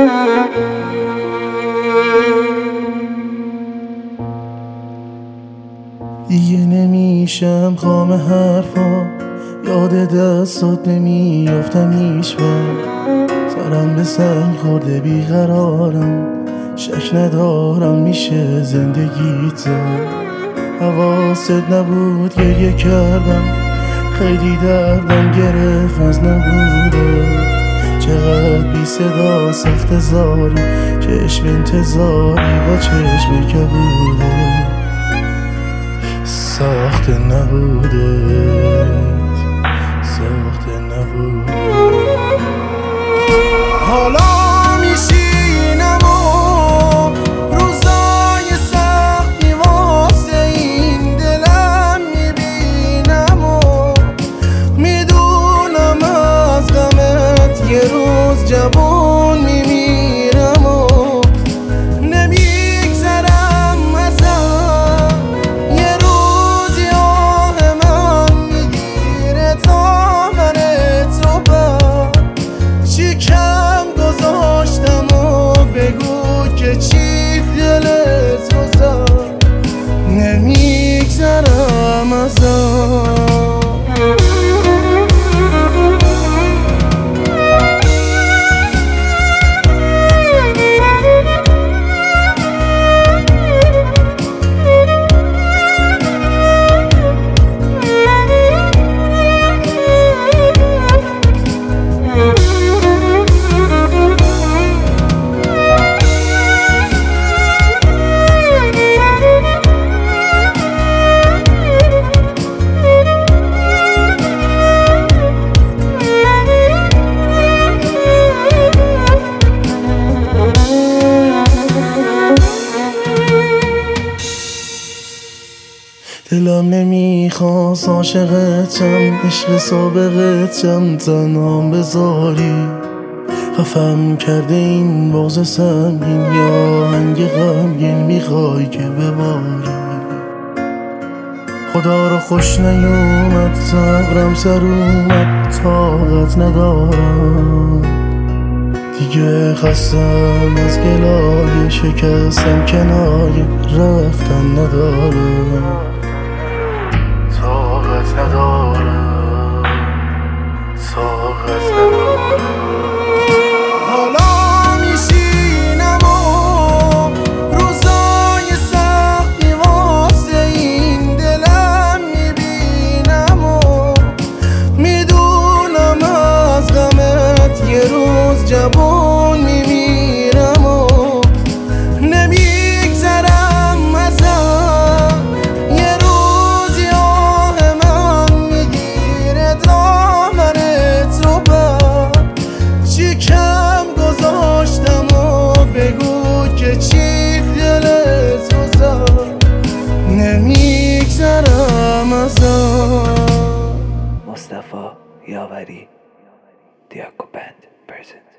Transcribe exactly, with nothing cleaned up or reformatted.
دیگه نمیشم خام حرفا، یاد دستات نمیافتم هیچ وقت. سرم به سنگ خورده بیقرارم، شک ندارم میشه زندگیت زد. حواست نبود گریه کردم، خیلی دردم گرفت از نبوده. چقدر بی صدا سخت زاری، چشم انتظاری با چشم کبوده. ساخت نبوده، ساخت نبوده. حالا میشینم و روزای سختی واسه این دلم میبینم و میدونم از غمت یه روز جوون میمیرم و نمیگذرم ازم یه روزی آه من میگیره تا منت رو بر چی کم گذاشتم و بگو که چی دلت رو زد. نمیگذرم ازم. دلم نمیخواست عاشقتم، عشق سابقتم تنهام بذاری. خفم کرده این بغض سنگین یا هنگ غمگین میخوای که بباری. خدا رو خوش نیومد صبرم سر اومد، طاقت ندارم دیگه. خستم از گلایه، شکستم کنایه، رفتن ندارم. طاقت ندارم، طاقت ندارم. حالا میشینم و روزای سختی واسه این دلم میبینم و میدونم از غمت یه روز جوون میمیرم و نمیگذرم ازم یه روزی آه من میگیره دامنت رو بر چی کم گذاشتم و بگو که چی دلت رو زد. نمیگذرم ازم. مصطفی یاوری دیاکو بند پرزنت.